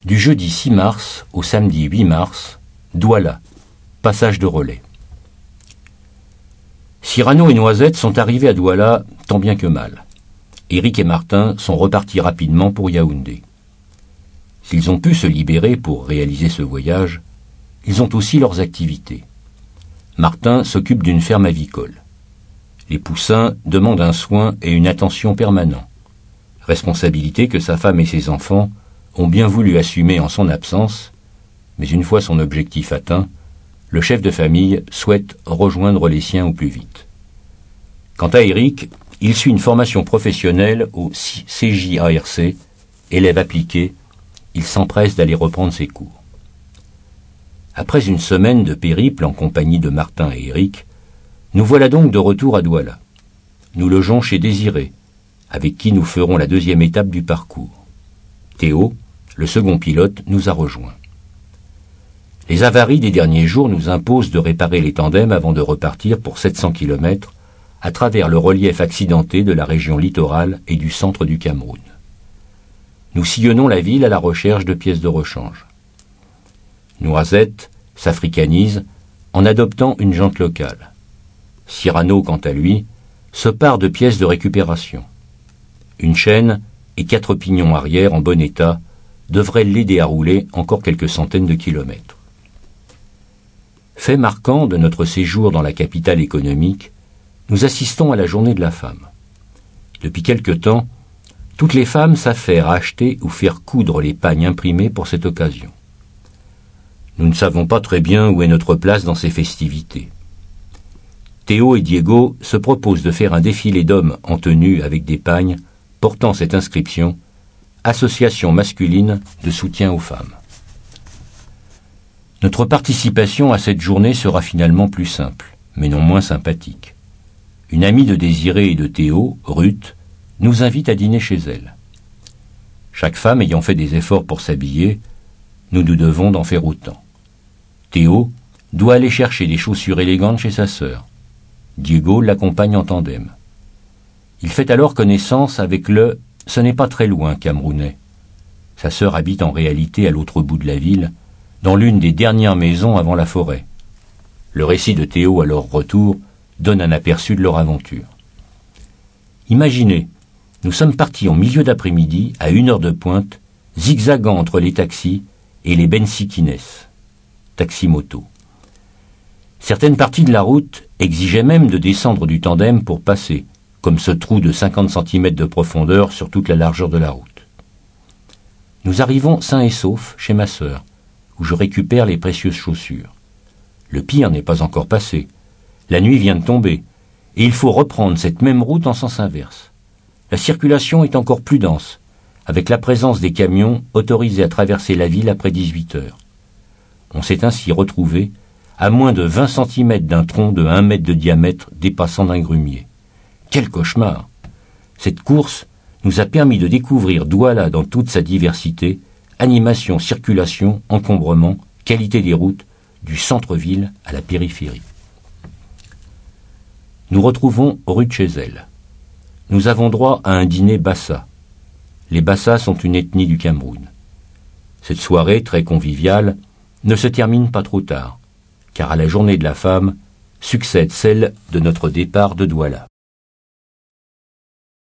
Du jeudi 6 mars au samedi 8 mars, Douala, passage de relais. Cyrano et Noisette sont arrivés à Douala tant bien que mal. Éric et Martin sont repartis rapidement pour Yaoundé. S'ils ont pu se libérer pour réaliser ce voyage, ils ont aussi leurs activités. Martin s'occupe d'une ferme avicole. Les poussins demandent un soin et une attention permanents. Responsabilité que sa femme et ses enfants ont bien voulu assumer en son absence, mais une fois son objectif atteint, le chef de famille souhaite rejoindre les siens au plus vite. Quant à Éric, il suit une formation professionnelle au CJARC, élève appliqué, il s'empresse d'aller reprendre ses cours. Après une semaine de périple en compagnie de Martin et Éric, nous voilà donc de retour à Douala. Nous logeons chez Désiré, avec qui nous ferons la deuxième étape du parcours. Théo, le second pilote, nous a rejoints. Les avaries des derniers jours nous imposent de réparer les tandems avant de repartir pour 700 km à travers le relief accidenté de la région littorale et du centre du Cameroun. Nous sillonnons la ville à la recherche de pièces de rechange. Noisette s'africanise en adoptant une jante locale. Cyrano, quant à lui, se pare de pièces de récupération. Une chaîne et 4 pignons arrière en bon état devraient l'aider à rouler encore quelques centaines de kilomètres. Fait marquant de notre séjour dans la capitale économique, nous assistons à la journée de la femme. Depuis quelque temps, toutes les femmes s'affairent à acheter ou faire coudre les pagnes imprimés pour cette occasion. Nous ne savons pas très bien où est notre place dans ces festivités. Théo et Diego se proposent de faire un défilé d'hommes en tenue avec des pagnes portant cette inscription « Association masculine de soutien aux femmes ». Notre participation à cette journée sera finalement plus simple, mais non moins sympathique. Une amie de Désiré et de Théo, Ruth, nous invite à dîner chez elle. Chaque femme ayant fait des efforts pour s'habiller, nous nous devons d'en faire autant. Théo doit aller chercher des chaussures élégantes chez sa sœur. Diego l'accompagne en tandem. Il fait alors connaissance avec le « ce n'est pas très loin » camerounais. Sa sœur habite en réalité à l'autre bout de la ville, dans l'une des dernières maisons avant la forêt. Le récit de Théo à leur retour donne un aperçu de leur aventure. Imaginez, nous sommes partis en milieu d'après-midi, à 1h de pointe, zigzagant entre les taxis et les bensikines, taxi-moto. Certaines parties de la route exigeaient même de descendre du tandem pour passer, comme ce trou de 50 cm de profondeur sur toute la largeur de la route. Nous arrivons sains et saufs chez ma sœur, où je récupère les précieuses chaussures. Le pire n'est pas encore passé. La nuit vient de tomber, et il faut reprendre cette même route en sens inverse. La circulation est encore plus dense, avec la présence des camions autorisés à traverser la ville après 18 heures. On s'est ainsi retrouvé à moins de 20 cm d'un tronc de 1 mètre de diamètre dépassant d'un grumier. Quel cauchemar! Cette course nous a permis de découvrir Douala dans toute sa diversité, animation, circulation, encombrement, qualité des routes, du centre-ville à la périphérie. Nous retrouvons Ruth chez elle. Nous avons droit à un dîner Bassa. Les Bassa sont une ethnie du Cameroun. Cette soirée, très conviviale, ne se termine pas trop tard, car à la journée de la femme succède celle de notre départ de Douala.